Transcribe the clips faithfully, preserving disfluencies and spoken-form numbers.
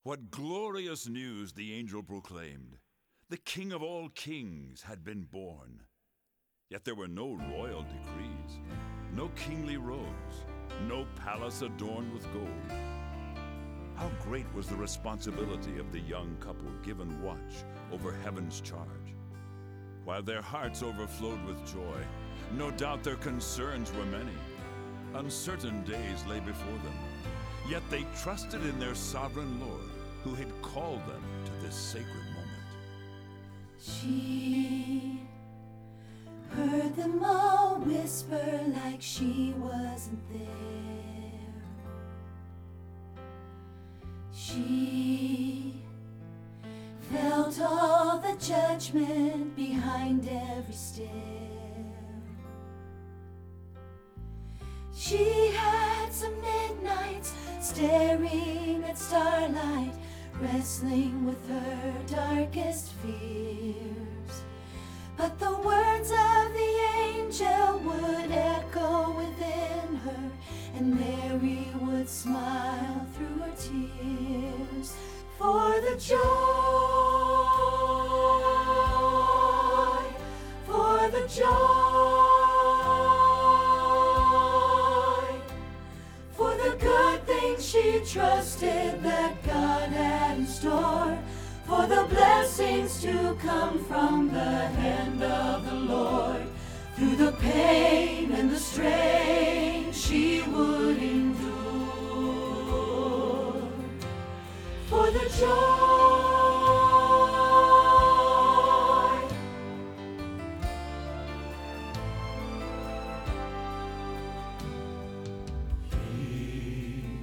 What glorious news the angel proclaimed! The King of all kings had been born. Yet there were no royal decrees, no kingly robes, no palace adorned with gold. How great was the responsibility of the young couple given watch over heaven's charge. While their hearts overflowed with joy, no doubt their concerns were many. Uncertain days lay before them, yet they trusted in their sovereign Lord, who had called them to this sacred moment. She heard them all whisper like she wasn't there. She felt all the judgment behind every stare. She had some midnights staring at starlight, wrestling with her darkest fears. But the words of the angel would echo within her, and Mary would smile through her tears. For the joy, for the joy, for the good things she trusted that God had in store, for the blessings to come from the hand of the Lord. Through the pain and the strain she would endure. For the joy, he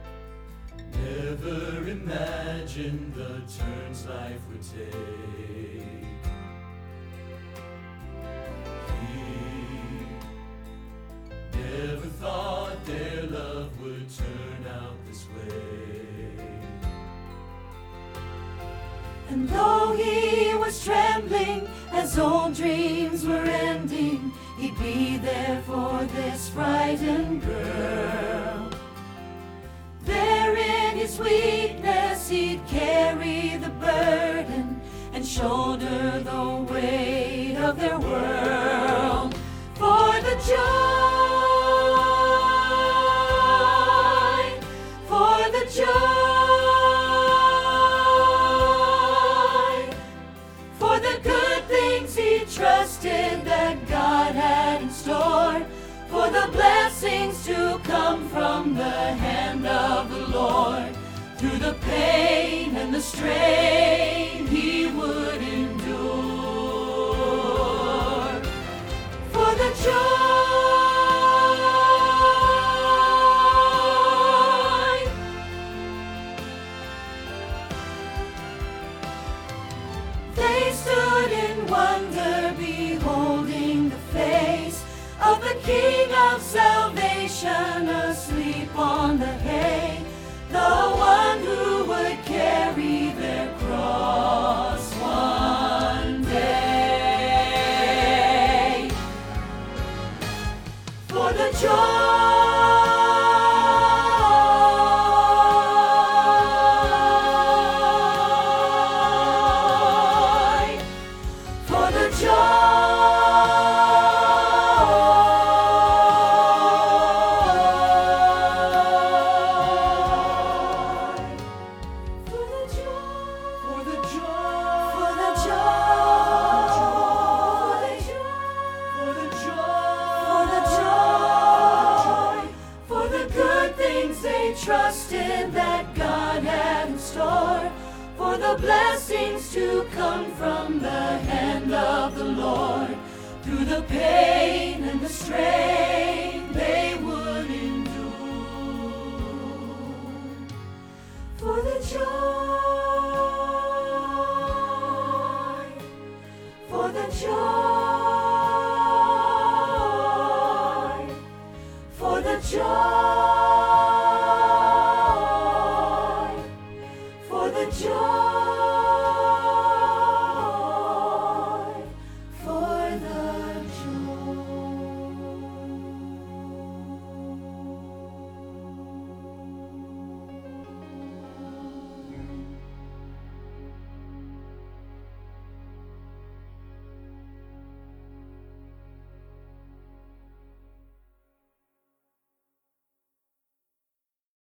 never imagined the turns life would take. He never thought their love would turn out this way. and though he was trembling as old dreams were ending, he'd be there for this frightened girl. There in his weakness he'd carry the burden and shoulder the weight of their world. For the joy, for the joy, for the good things he trusted that God had in store, for the blessings to come from the hand of the Lord. Through the pain and the strain he would endure. For the joy, they stood in wonder, beholding the face of the King of salvation asleep on the hay, the one who would carry their cross one day. For the joy, for the joy, trusted that God had in store, for the blessings to come from the hand of the Lord. Through the pain and the strain they would endure. For the joy, for the joy, for the joy, for the joy.